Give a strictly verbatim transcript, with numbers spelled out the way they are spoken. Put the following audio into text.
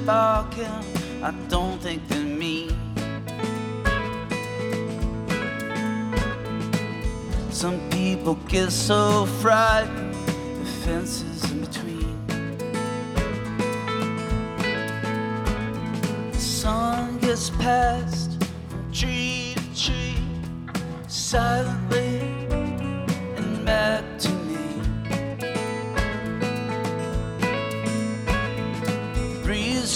sparking, I don't think they're mean. Some people get so frightened, the fences in between. The sun gets passed from tree to tree, silently